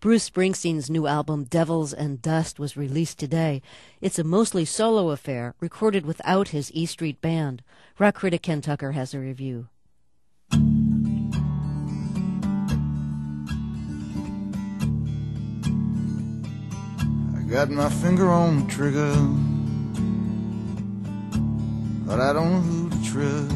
Bruce Springsteen's new album, Devils and Dust, was released today. It's a mostly solo affair, recorded without his E Street Band. Rock critic Ken Tucker has a review. I got my finger on the trigger, but I don't know who to trust.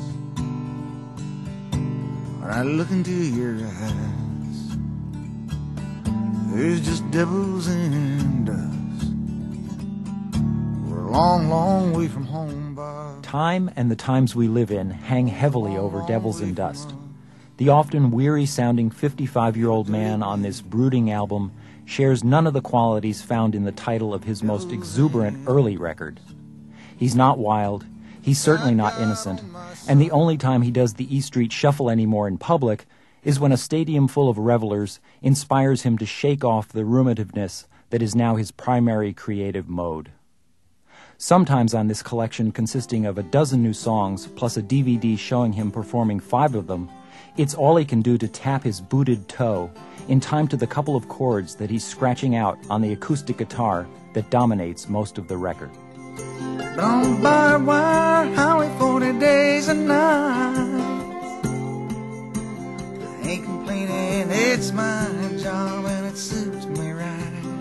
When I look into your eyes, there's just devils and dust. We're a long, long way from home, Bob. Time and the times we live in hang heavily over Devils and Dust. The often weary-sounding 55-year-old man on this brooding album shares none of the qualities found in the title of his most exuberant early record. He's not wild, he's certainly not innocent, and the only time he does the E Street Shuffle anymore in public is when a stadium full of revelers inspires him to shake off the rumativeness that is now his primary creative mode. Sometimes on this collection, consisting of a dozen new songs plus a DVD showing him performing 5 of them, it's all he can do to tap his booted toe in time to the couple of chords that he's scratching out on the acoustic guitar that dominates most of the record. On barbed wire highway 40 days and nights. I ain't complaining, it's my job and it suits me right.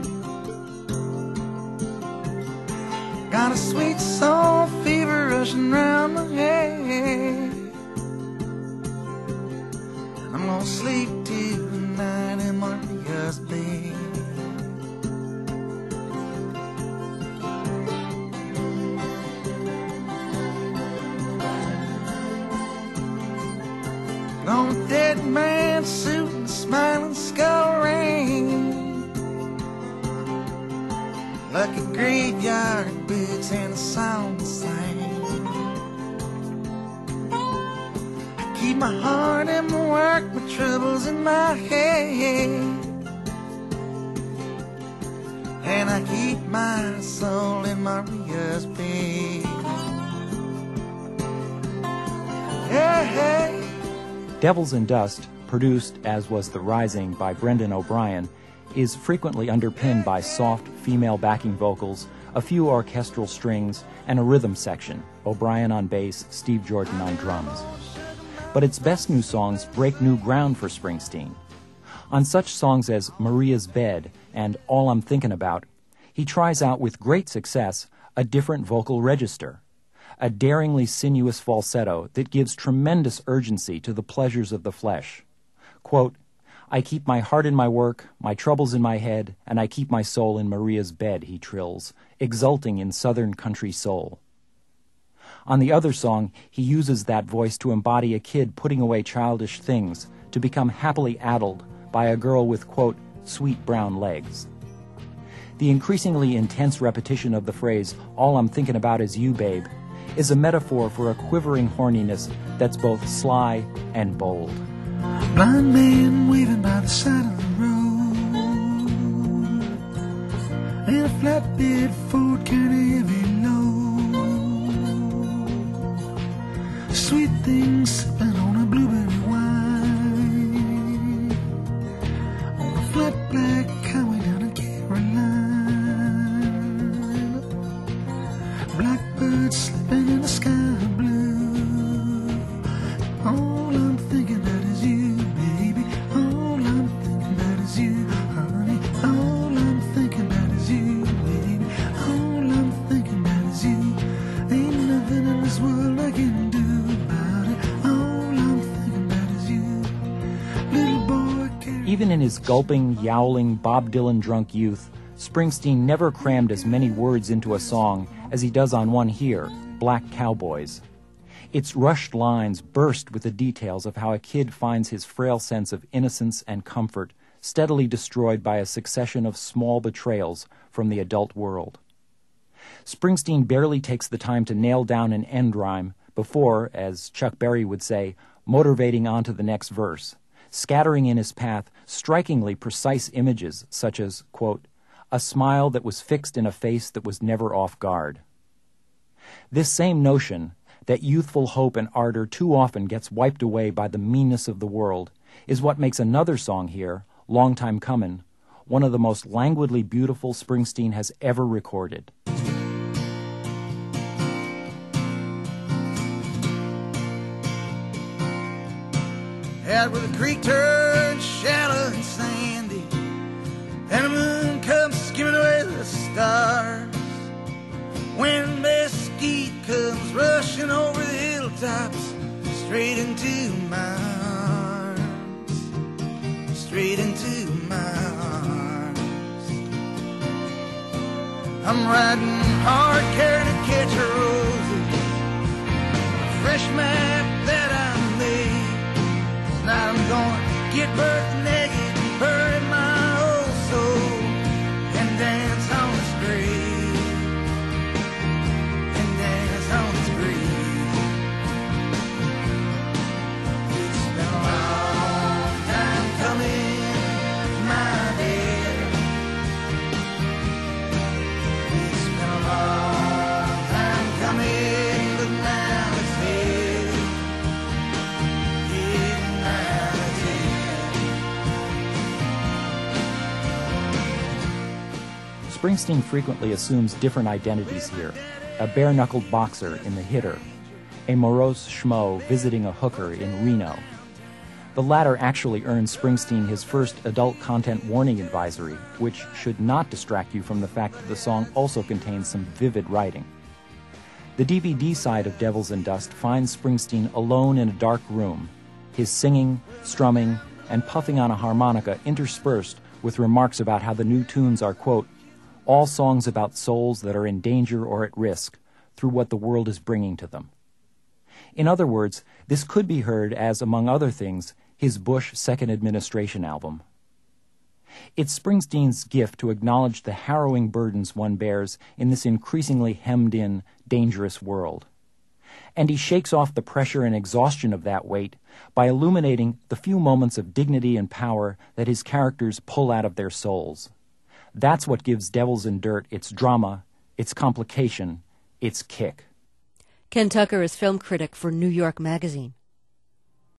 Got a sweet soul fever rushing round my head. I'm gonna sleep tonight in Maria's bed. On a dead man's suit and smiling skull ring, like a graveyard boots and a song to sing. I keep my heart in my work, my troubles in my head, and I keep my soul in Maria's bed. Hey. Devils and Dust, produced, as was The Rising, by Brendan O'Brien, is frequently underpinned by soft female backing vocals, a few orchestral strings, and a rhythm section, O'Brien on bass, Steve Jordan on drums. But its best new songs break new ground for Springsteen. On such songs as Maria's Bed and All I'm Thinking About, he tries out with great success a different vocal register, a daringly sinuous falsetto that gives tremendous urgency to the pleasures of the flesh. Quote, I keep my heart in my work, my troubles in my head, and I keep my soul in Maria's bed, he trills, exulting in southern country soul. On the other song, he uses that voice to embody a kid putting away childish things to become happily addled by a girl with, quote, sweet brown legs. The increasingly intense repetition of the phrase, all I'm thinking about is you, babe, is a metaphor for a quivering horniness that's both sly and bold. Blind man waving by the side of the road, in a flatbed Ford carry heavy load. Sweet things sipping on a blueberry wine, on a flat black highway down to Carolina. Blackbirds slipping in the sky blue. All I'm thinking about is you, baby. All I'm thinking about is you, honey. All I'm thinking about is you, baby. All I'm thinking about is you. Ain't nothing in this world I can do about it. All I'm thinking about is you. Little boy, Even in his gulping, yowling, Bob Dylan drunk youth, Springsteen never crammed as many words into a song as he does on one here, Black Cowboys. Its rushed lines burst with the details of how a kid finds his frail sense of innocence and comfort steadily destroyed by a succession of small betrayals from the adult world. Springsteen barely takes the time to nail down an end rhyme before, as Chuck Berry would say, motivating on to the next verse, scattering in his path strikingly precise images such as, quote, a smile that was fixed in a face that was never off guard. This same notion, that youthful hope and ardor too often gets wiped away by the meanness of the world, is what makes another song here, Long Time Comin', one of the most languidly beautiful Springsteen has ever recorded. Out where the creek turns shallow and sandy, and the moon comes skimming away the stars. When mesquite comes rushing over the hilltops, straight into my arms, straight into my arms. I'm riding hard, carrying a catch of roses, a fresh map that I made. Now I'm gonna get birth naked and bury my old soul and dance on this grave, and dance on this grave. It's been a long time coming, my dear. It's been a long time coming, but now it's here. Springsteen frequently assumes different identities here: a bare-knuckled boxer in The Hitter, a morose schmo visiting a hooker in Reno. The latter actually earned Springsteen his first adult content warning advisory, which should not distract you from the fact that the song also contains some vivid writing. The DVD side of Devils and Dust finds Springsteen alone in a dark room, his singing, strumming, and puffing on a harmonica interspersed with remarks about how the new tunes are, quote, all songs about souls that are in danger or at risk through what the world is bringing to them. In other words, this could be heard as, among other things, his Bush Second Administration album. It's Springsteen's gift to acknowledge the harrowing burdens one bears in this increasingly hemmed-in, dangerous world. And he shakes off the pressure and exhaustion of that weight by illuminating the few moments of dignity and power that his characters pull out of their souls. That's what gives Devils and Dirt its drama, its complication, its kick. Ken Tucker is film critic for New York Magazine.